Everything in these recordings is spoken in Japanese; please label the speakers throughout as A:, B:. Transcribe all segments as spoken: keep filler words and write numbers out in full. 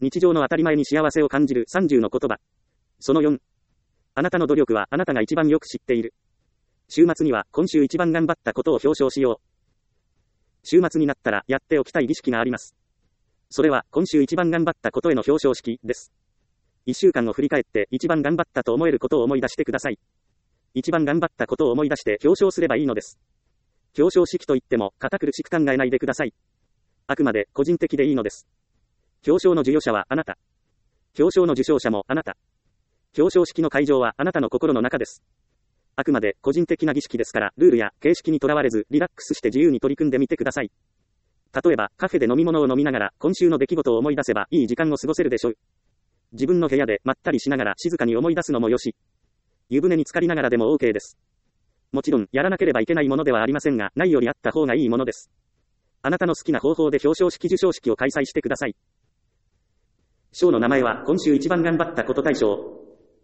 A: 日常の当たり前に幸せを感じるさんじゅうの言葉。そのよん。あなたの努力はあなたが一番よく知っている。週末には今週一番頑張ったことを表彰しよう。週末になったらやっておきたい儀式があります。それは今週一番頑張ったことへの表彰式です。一週間を振り返って一番頑張ったと思えることを思い出してください。一番頑張ったことを思い出して表彰すればいいのです。表彰式といっても堅苦しく考えないでください。あくまで個人的でいいのです。表彰の授与者はあなた。表彰の受賞者もあなた。表彰式の会場はあなたの心の中です。あくまで個人的な儀式ですから、ルールや形式にとらわれず、リラックスして自由に取り組んでみてください。例えば、カフェで飲み物を飲みながら、今週の出来事を思い出せば、いい時間を過ごせるでしょう。自分の部屋でまったりしながら静かに思い出すのもよし。湯船に浸かりながらでも OK です。もちろん、やらなければいけないものではありませんが、ないよりあった方がいいものです。あなたの好きな方法で表彰式受賞式を開催してください。賞の名前は、今週一番頑張ったこと大賞。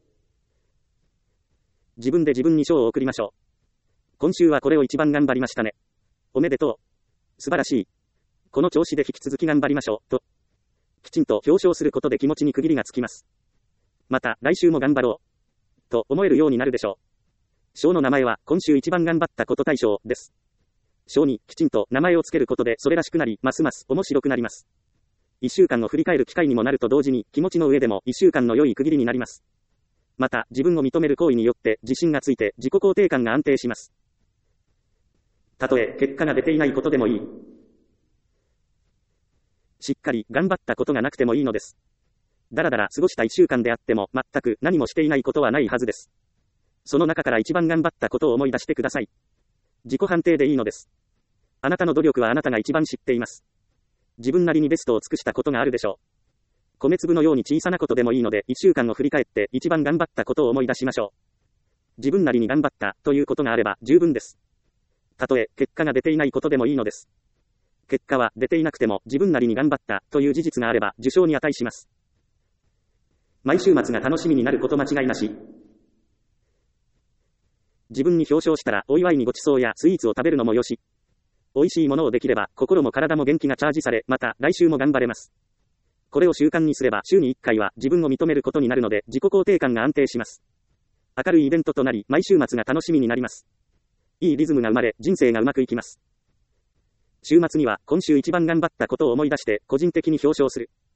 A: 自分で自分に賞を贈りましょう。今週はこれを一番頑張りましたね。おめでとう。素晴らしい。この調子で引き続き頑張りましょう。と。きちんと表彰することで気持ちに区切りがつきます。また、来週も頑張ろう。と思えるようになるでしょう。賞の名前は、今週一番頑張ったこと大賞です。賞にきちんと名前をつけることでそれらしくなり、ますます面白くなります。一週間を振り返る機会にもなると同時に、気持ちの上でも一週間の良い区切りになります。また、自分を認める行為によって自信がついて自己肯定感が安定します。たとえ結果が出ていないことでもいい。しっかり頑張ったことがなくてもいいのです。だらだら過ごした一週間であっても全く何もしていないことはないはずです。その中から一番頑張ったことを思い出してください。自己判定でいいのです。あなたの努力はあなたが一番知っています。自分なりにベストを尽くしたことがあるでしょう。米粒のように小さなことでもいいので、一週間を振り返って一番頑張ったことを思い出しましょう。自分なりに頑張ったということがあれば十分です。たとえ結果が出ていないことでもいいのです。結果は出ていなくても自分なりに頑張ったという事実があれば受賞に値します。毎週末が楽しみになること間違いなし。自分に表彰したらお祝いにごちそうやスイーツを食べるのもよし。美味しいものをできれば心も体も元気がチャージされ、また来週も頑張れます。これを習慣にすれば週にいっかいは自分を認めることになるので自己肯定感が安定します。明るいイベントとなり毎週末が楽しみになります。いいリズムが生まれ人生がうまくいきます。週末には今週一番頑張ったことを思い出して個人的に表彰する。